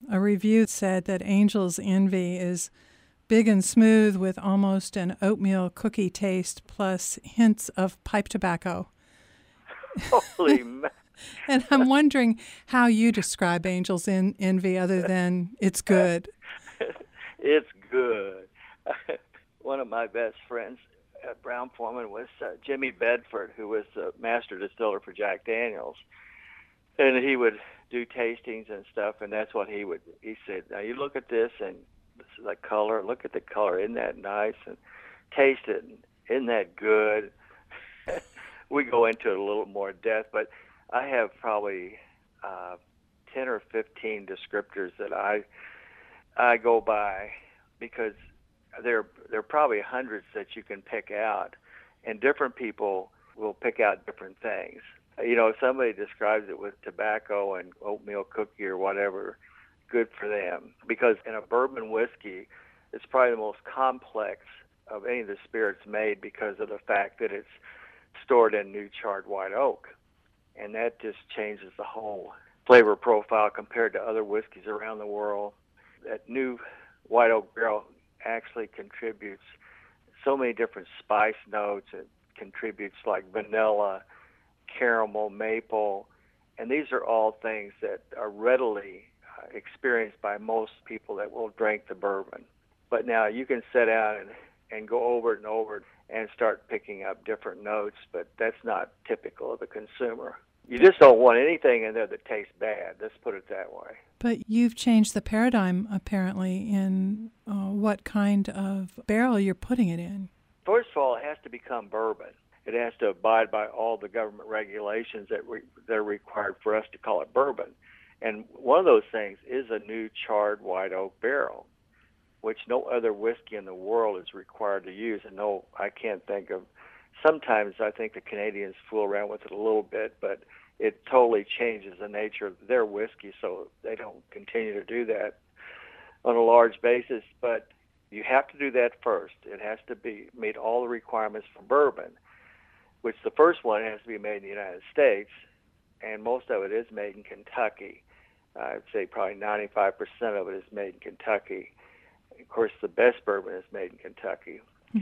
A review said that Angel's Envy is big and smooth with almost an oatmeal cookie taste plus hints of pipe tobacco. Holy man. And I'm wondering how you describe Angel's Envy other than it's good. It's good. One of my best friends at Brown Forman was Jimmy Bedford, who was the master distiller for Jack Daniels. And he would do tastings and stuff, and that's what he said, now you look at this, and this is the color, look at the color, isn't that nice? And taste it, and isn't that good? We go into it a little more depth, but I have probably 10 or 15 descriptors that I go by, because there are probably hundreds that you can pick out, and different people will pick out different things. You know, if somebody describes it with tobacco and oatmeal cookie or whatever, good for them. Because in a bourbon whiskey, it's probably the most complex of any of the spirits made, because of the fact that it's stored in new charred white oak. And that just changes the whole flavor profile compared to other whiskeys around the world. That new white oak barrel actually contributes so many different spice notes. It contributes like vanilla, caramel, maple, and these are all things that are readily experienced by most people that will drink the bourbon. But now you can sit down and go over it and over it and start picking up different notes, but that's not typical of the consumer. You just don't want anything in there that tastes bad. Let's put it that way. But you've changed the paradigm, apparently, in what kind of barrel you're putting it in. First of all, it has to become bourbon. It has to abide by all the government regulations that are required for us to call it bourbon. And one of those things is a new charred white oak barrel, which no other whiskey in the world is required to use. And no, I can't think of. Sometimes I think the Canadians fool around with it a little bit, but it totally changes the nature of their whiskey, so they don't continue to do that on a large basis. But you have to do that first. It has to meet all the requirements for bourbon, which the first one has to be made in the United States, and most of it is made in Kentucky. I'd say probably 95% of it is made in Kentucky. Of course, the best bourbon is made in Kentucky.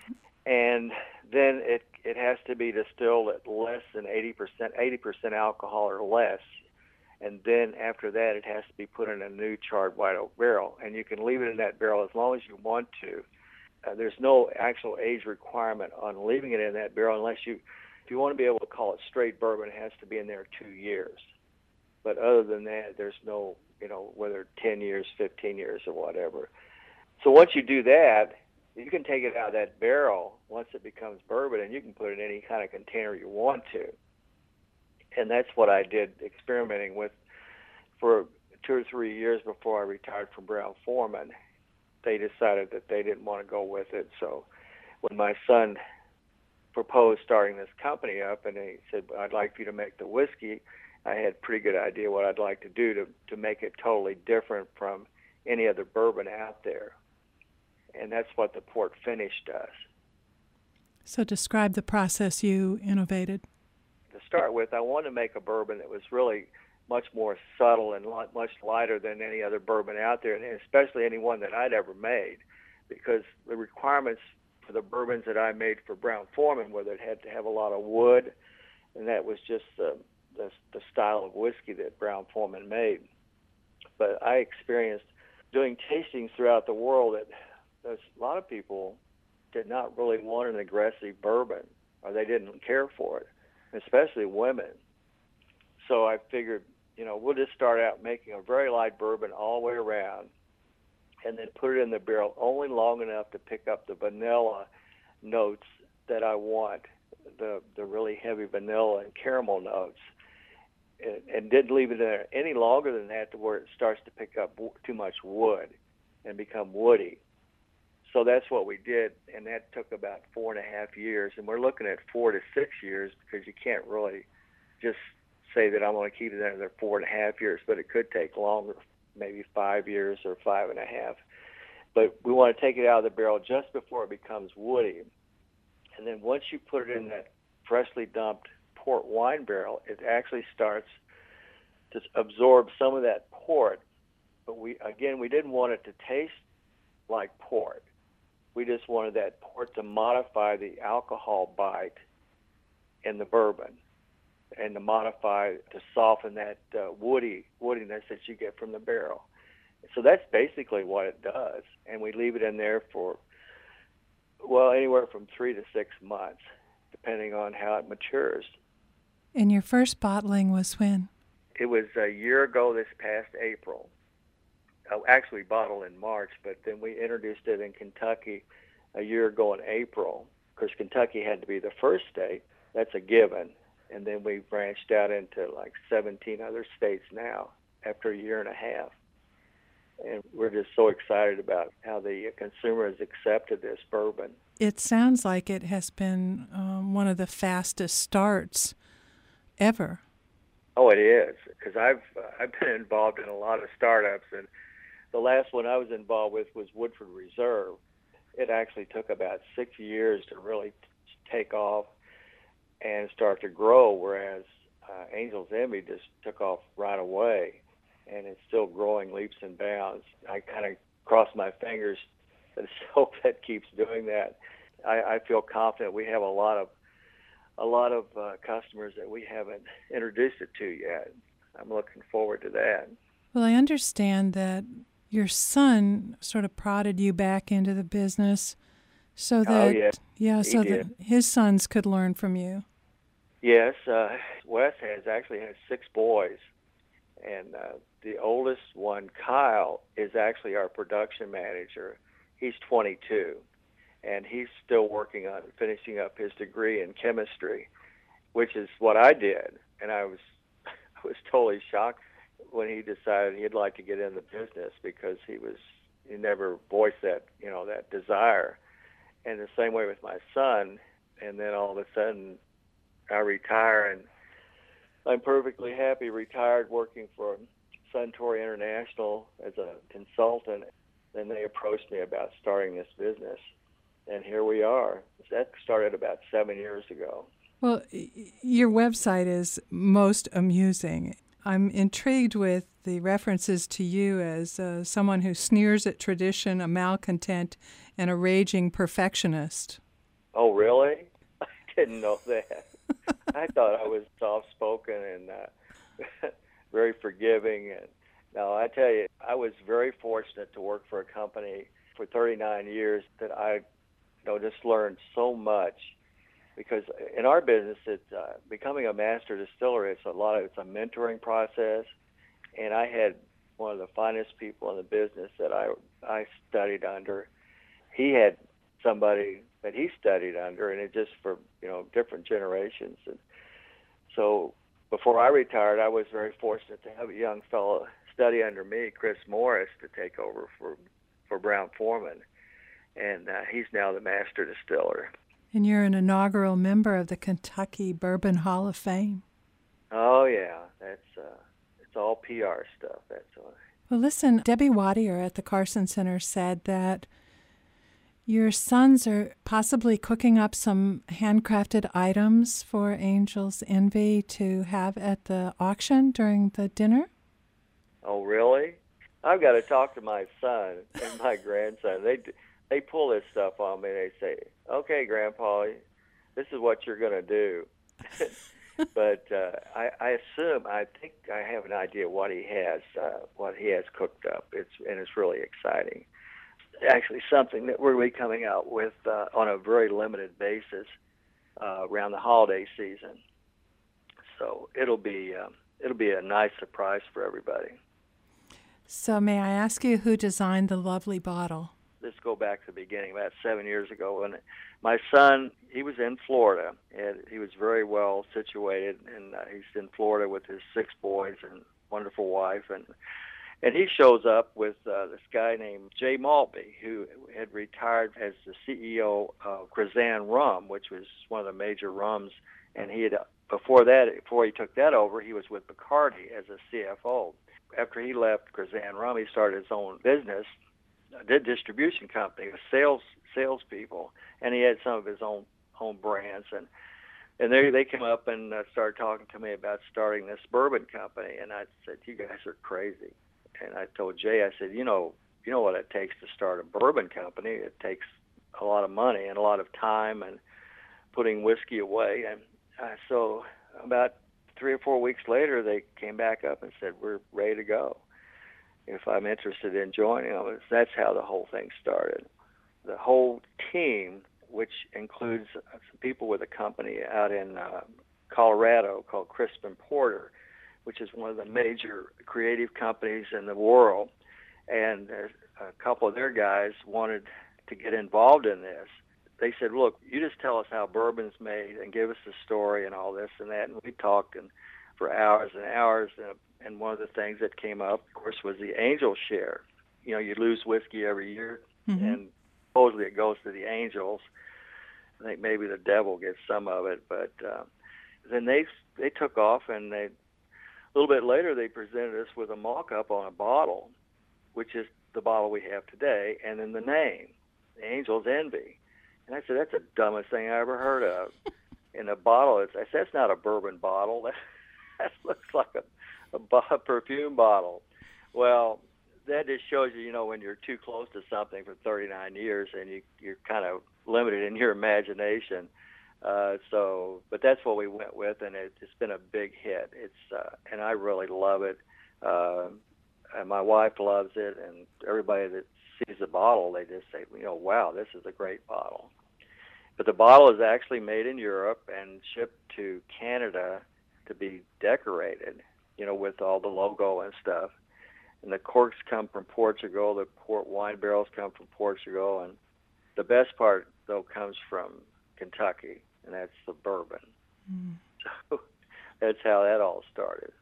And then it has to be distilled at less than 80% alcohol or less. And then after that, it has to be put in a new charred white oak barrel. And you can leave it in that barrel as long as you want to. There's no actual age requirement on leaving it in that barrel unless if you want to be able to call it straight bourbon, it has to be in there 2 years. But other than that, there's no, whether 10 years, 15 years, or whatever. So once you do that, you can take it out of that barrel once it becomes bourbon, and you can put it in any kind of container you want to. And that's what I did experimenting with for 2 or 3 years before I retired from Brown Forman. They decided that they didn't want to go with it. So when my son proposed starting this company up, and he said, I'd like for you to make the whiskey, I had a pretty good idea what I'd like to do to make it totally different from any other bourbon out there. And that's what the port finish does. So describe the process you innovated. To start with, I wanted to make a bourbon that was really much more subtle and much lighter than any other bourbon out there, and especially any one that I'd ever made, because the requirements for the bourbons that I made for Brown Forman were that it had to have a lot of wood, and that was just the style of whiskey that Brown Forman made. But I experienced doing tastings throughout the world that a lot of people did not really want an aggressive bourbon, or they didn't care for it, especially women. So I figured, we'll just start out making a very light bourbon all the way around, and then put it in the barrel only long enough to pick up the vanilla notes that I want, the really heavy vanilla and caramel notes, and didn't leave it in there any longer than that to where it starts to pick up too much wood and become woody. So that's what we did, and that took about 4.5 years, and we're looking at 4 to 6 years, because you can't really just say that I'm going to keep it there 4.5 years, but it could take longer, maybe 5 years or 5.5. But we want to take it out of the barrel just before it becomes woody. And then once you put it in that freshly dumped port wine barrel, it actually starts to absorb some of that port but we didn't want it to taste like port. We just wanted that port to modify the alcohol bite in the bourbon, and to modify, to soften that woodiness that you get from the barrel. So that's basically what it does. And we leave it in there for, well, anywhere from 3 to 6 months, depending on how it matures. And your first bottling was when? It was a year ago this past April. Actually bottled in March, but then we introduced it in Kentucky a year ago in April. Of course, Kentucky had to be the first state. That's a given. And then we branched out into like 17 other states now after a year and a half. And we're just so excited about how the consumer has accepted this bourbon. It sounds like it has been one of the fastest starts ever. Oh, it is, because I've been involved in a lot of startups, and the last one I was involved with was Woodford Reserve. It actually took about 6 years to really take off and start to grow, whereas Angel's Envy just took off right away, and it's still growing leaps and bounds. I kind of cross my fingers and hope that keeps doing that. I feel confident we have a lot of customers that we haven't introduced it to yet. I'm looking forward to that. Well, I understand that your son sort of prodded you back into the business so that that his sons could learn from you. Yes, Wes has 6 boys, and the oldest one, Kyle, is actually our production manager. He's 22, and he's still working on finishing up his degree in chemistry, which is what I did, and I was totally shocked when he decided he'd like to get in the business, because he never voiced that desire. And the same way with my son. And then all of a sudden I retire, and I'm perfectly happy retired, working for Suntory International as a consultant. Then they approached me about starting this business, and here we are. That started about 7 years ago. Well, your website is most amusing. I'm intrigued with the references to you as someone who sneers at tradition, a malcontent, and a raging perfectionist. Oh, really? I didn't know that. I thought I was soft-spoken and very forgiving. And no, I tell you, I was very fortunate to work for a company for 39 years that I just learned so much. Because in our business, it's becoming a master distiller. It's a mentoring process, and I had one of the finest people in the business that I studied under. He had somebody that he studied under, and it just for different generations. And so before I retired, I was very fortunate to have a young fellow study under me, Chris Morris, to take over for Brown-Forman, and he's now the master distiller. And you're an inaugural member of the Kentucky Bourbon Hall of Fame. Oh, yeah. It's all PR stuff. That's all. Well, listen, Debbie Wattier at the Carson Center said that your sons are possibly cooking up some handcrafted items for Angel's Envy to have at the auction during the dinner. Oh, really? I've got to talk to my son and my grandson. They pull this stuff on me. They say, "Okay, Grandpa, this is what you're going to do." But I think I have an idea what he has cooked up. It's really exciting. Actually, something that we're really coming out with on a very limited basis around the holiday season. So it'll be a nice surprise for everybody. So may I ask you who designed the lovely bottle? Let's go back to the beginning, about 7 years ago, when my son, he was in Florida, and he was very well situated, and he's in Florida with his 6 boys and wonderful wife, and he shows up with this guy named Jay Maltby, who had retired as the CEO of Cruzan Rum, which was one of the major rums, and he had before he took that over, he was with Bacardi as a CFO. After he left Cruzan Rum, he started his own business, did distribution company with salespeople, and he had some of his own brands, and they came up and started talking to me about starting this bourbon company, and I said, "You guys are crazy," And I told Jay, I said, you know what it takes to start a bourbon company. It takes a lot of money and a lot of time and putting whiskey away. And so about 3 or 4 weeks later, they came back up and said, we're ready to go. If I'm interested in joining them, that's how the whole thing started. The whole team, which includes some people with a company out in Colorado called Crispin Porter, which is one of the major creative companies in the world. And a couple of their guys wanted to get involved in this. They said, look, you just tell us how bourbon's made and give us the story and all this and that. And we talked for hours and hours. And one of the things that came up, of course, was the Angel share. You lose whiskey every year, and supposedly it goes to the angels. I think maybe the devil gets some of it. But then they took off, and a little bit later they presented us with a mock-up on a bottle, which is the bottle we have today, and then the name, the Angel's Envy. And I said, that's the dumbest thing I ever heard of. In a bottle, I said, that's not a bourbon bottle. That looks like a perfume bottle. Well, that just shows you, when you're too close to something for 39 years and you're kind of limited in your imagination. But that's what we went with, and it's been a big hit. And I really love it. And my wife loves it, and everybody that sees the bottle, they just say, wow, this is a great bottle. But the bottle is actually made in Europe and shipped to Canada to be decorated, with all the logo and stuff. And the corks come from Portugal, the port wine barrels come from Portugal, and the best part, though, comes from Kentucky, and that's the bourbon. So that's how that all started.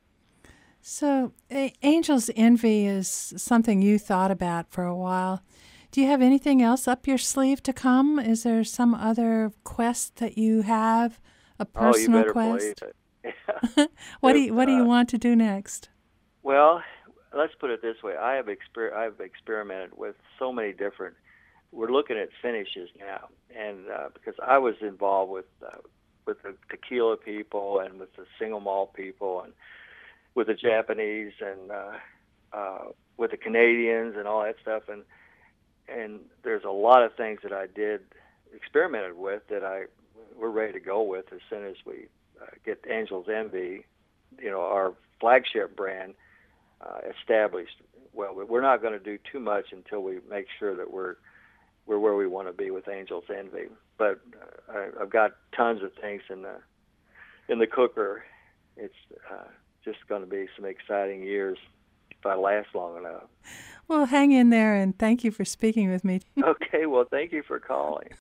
So Angel's Envy is something you thought about for a while. Do you have anything else up your sleeve to come? Is there some other quest that you have, a personal quest? You better believe it. What do you want to do next? Well, let's put it this way. I've experimented with so many different. We're looking at finishes now, and because I was involved with the tequila people and with the single malt people and with the Japanese and with the Canadians and all that stuff, and there's a lot of things that I experimented with that we're ready to go with as soon as we get Angel's Envy, our flagship brand, established. Well, we're not going to do too much until we make sure that we're where we want to be with Angel's Envy. But I've got tons of things in the cooker. It's just going to be some exciting years if I last long enough. Well, hang in there, and thank you for speaking with me. Okay, well, thank you for calling.